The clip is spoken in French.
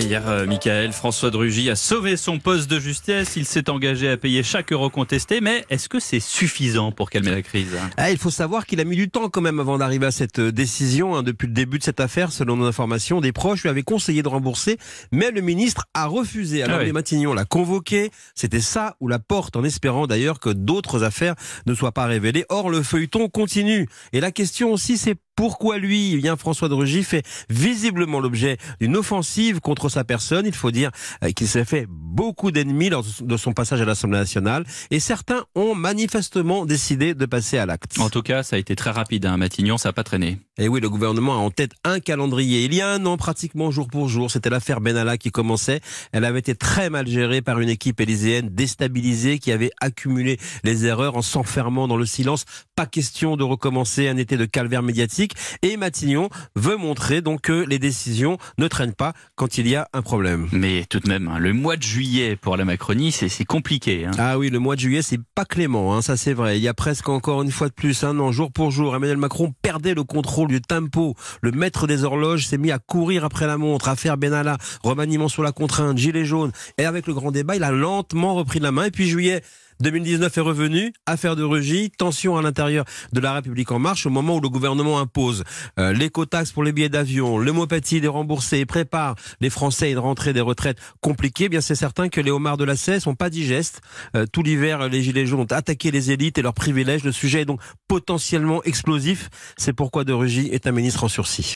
Hier, Michael, François de Rugy a sauvé son poste de justesse. Il s'est engagé à payer chaque euro contesté. Mais est-ce que c'est suffisant pour calmer la crise ? Il faut savoir qu'il a mis du temps quand même avant d'arriver à cette décision. Depuis le début de cette affaire, selon nos informations, des proches lui avaient conseillé de rembourser, mais le ministre a refusé. Alors les Matignon l'a convoqué. C'était ça ou la porte, en espérant d'ailleurs que d'autres affaires ne soient pas révélées. Or, le feuilleton continue. Et la question aussi, c'est pourquoi lui ? Eh bien, François de Rugy fait visiblement l'objet d'une offensive contre sa personne. Il faut dire qu'il s'est fait beaucoup d'ennemis lors de son passage à l'Assemblée nationale. Et certains ont manifestement décidé de passer à l'acte. En tout cas, ça a été très rapide. Matignon, ça n'a pas traîné. Et oui, le gouvernement a en tête un calendrier. Il y a un an, pratiquement jour pour jour, c'était l'affaire Benalla qui commençait. Elle avait été très mal gérée par une équipe élyséenne déstabilisée qui avait accumulé les erreurs en s'enfermant dans le silence. Pas question de recommencer un été de calvaire médiatique. Et Matignon veut montrer donc que les décisions ne traînent pas quand il y a un problème. Mais tout de même, le mois de juillet pour la Macronie, c'est compliqué. Ah oui, le mois de juillet, c'est pas clément, ça c'est vrai. Il y a presque encore une fois de plus un an, jour pour jour, Emmanuel Macron perdait le contrôle du tempo. Le maître des horloges s'est mis à courir après la montre, affaire Benalla, remaniement sur la contrainte, gilet jaune. Et avec le grand débat, il a lentement repris la main. Et puis juillet 2019 est revenu, affaire de Rugy, tension à l'intérieur de la République en marche au moment où le gouvernement impose l'écotaxe pour les billets d'avion, l'homéopathie déremboursée, prépare les Français à une rentrée des retraites compliquée. Bien c'est certain que les homards de la CES sont pas digestes. Tout l'hiver, les gilets jaunes ont attaqué les élites et leurs privilèges. Le sujet est donc potentiellement explosif. C'est pourquoi de Rugy est un ministre en sursis.